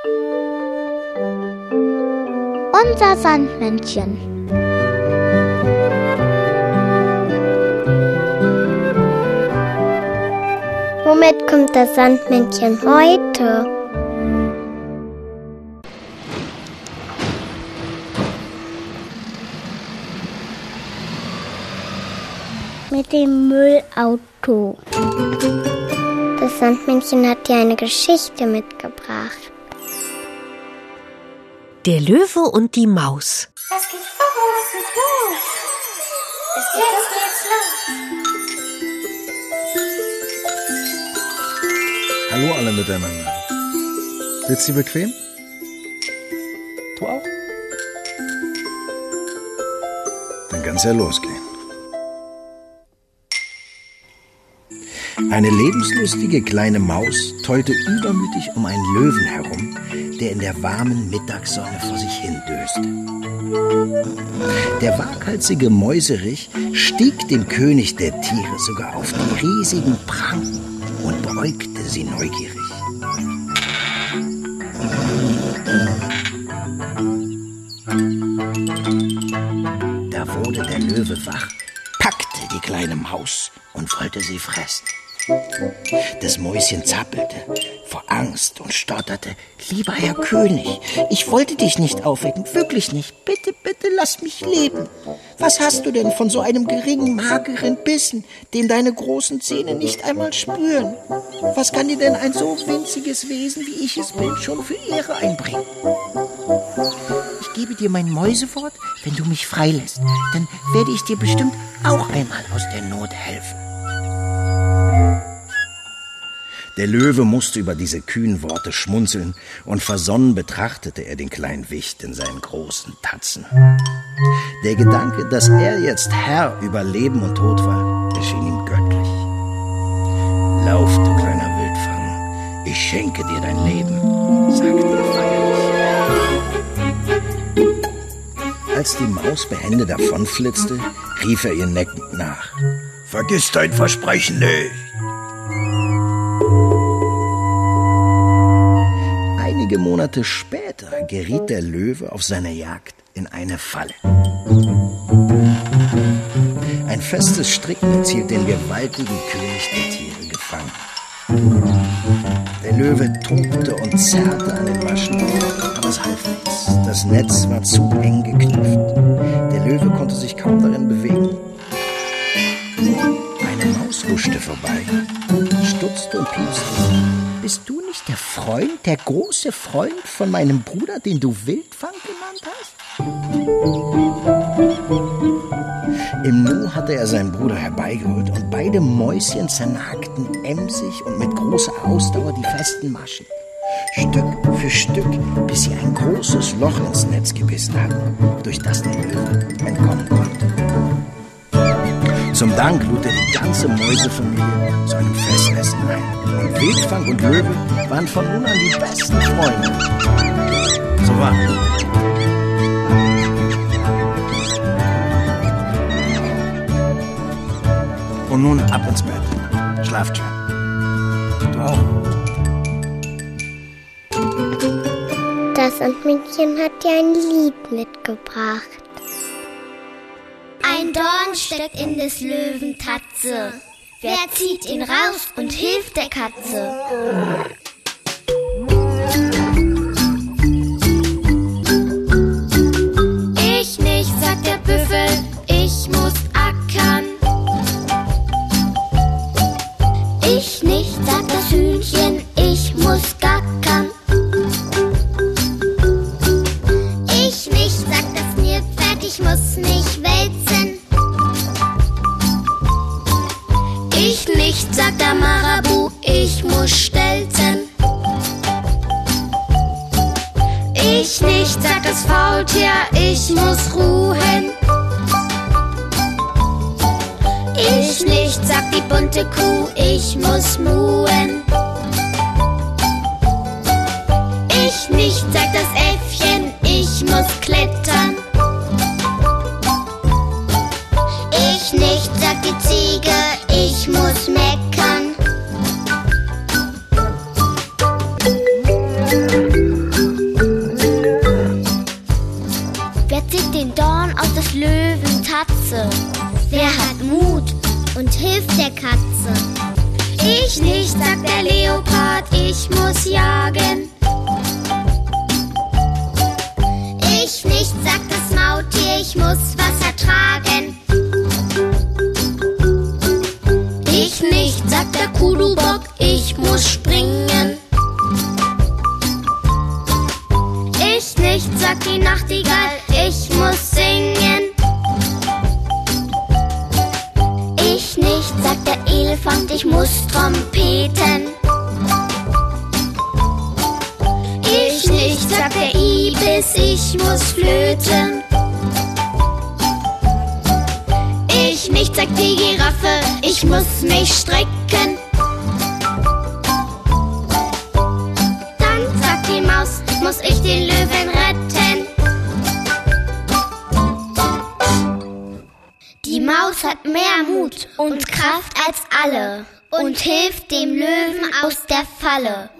Unser Sandmännchen. Womit kommt das Sandmännchen heute? Mit dem Müllauto. Das Sandmännchen hat dir eine Geschichte mitgebracht. Der Löwe und die Maus. Es geht los. Jetzt geht's los. Hallo alle miteinander. Sitzt ihr bequem? Du auch? Dann kann's ja losgehen. Eine lebenslustige kleine Maus tollte übermütig um einen Löwen herum, der in der warmen Mittagssonne vor sich hin döste. Der waghalsige Mäuserich stieg dem König der Tiere sogar auf die riesigen Pranken und beäugte sie neugierig. Da wurde der Löwe wach, packte die kleine Maus und wollte sie fressen. Das Mäuschen zappelte vor Angst und stotterte: Lieber Herr König, ich wollte dich nicht aufwecken, wirklich nicht. Bitte, bitte, lass mich leben. Was hast du denn von so einem geringen, mageren Bissen, den deine großen Zähne nicht einmal spüren? Was kann dir denn ein so winziges Wesen, wie ich es bin, schon für Ehre einbringen? Ich gebe dir mein Mäusewort, wenn du mich freilässt, dann werde ich dir bestimmt auch einmal aus der Not helfen. Der Löwe musste über diese kühnen Worte schmunzeln und versonnen betrachtete er den kleinen Wicht in seinen großen Tatzen. Der Gedanke, dass er jetzt Herr über Leben und Tod war, erschien ihm göttlich. Lauf, du kleiner Wildfang, ich schenke dir dein Leben, sagte er feierlich. Als die Maus behende davonflitzte, rief er ihr neckend nach: Vergiss dein Versprechen nicht! Einige Monate später geriet der Löwe auf seiner Jagd in eine Falle. Ein festes Stricknetz hielt den gewaltigen König der Tiere gefangen. Der Löwe tobte und zerrte an den Maschen, aber es half nichts. Das Netz war zu eng geknüpft. Der Löwe konnte sich kaum darin bewegen. Eine Maus huschte vorbei, stutzte und piepste. Bist du nicht der Freund, der große Freund von meinem Bruder, den du Wildfang genannt hast? Im Nu hatte er seinen Bruder herbeigeholt und beide Mäuschen zernagten emsig und mit großer Ausdauer die festen Maschen. Stück für Stück, bis sie ein großes Loch ins Netz gebissen hatten, durch das der Löwe entkommen konnte. Zum Dank lud er die ganze Mäusefamilie zu einem Festessen ein. Und Wildfang und Löwe waren von nun an die besten Freunde. So war es. Und nun ab ins Bett. Schlaft schön. Du auch. Das Sandmännchen hat dir ein Lied mitgebracht. Ein Dorn steckt in des Löwen Tatze. Wer zieht ihn raus und hilft der Katze? Ich nicht, sagt der Büffel, ich muss ackern. Ich nicht, sagt das Hühnchen, ich muss gackern. Ich nicht, sagt das Nilpferd, ich muss mich wälzen. Ich nicht, sagt der Marabu, ich muss stelzen. Ich nicht, sagt das Faultier, ich muss ruhen. Ich nicht, sagt die bunte Kuh, ich muss muhen. Ich nicht, sagt das Äffchen, ich muss klettern. Ich nicht, sagt die Ziege, ich muss meckern. ich muss jagen. Ich nicht, sagt das Maultier, ich muss Wasser tragen. Ich nicht, sagt der Kudubock, ich muss springen. Ich nicht, sagt die Nachtigall, ich muss singen. Ich nicht, sagt der Elefant, ich muss trompeten. Ich nicht, sagt der Ibis, ich muss flöten. Ich nicht, sagt die Giraffe, ich muss mich strecken. Dann sagt die Maus, muss ich den Löwen retten. Die Maus hat mehr Mut und Kraft als alle und hilft dem Löwen aus der Falle.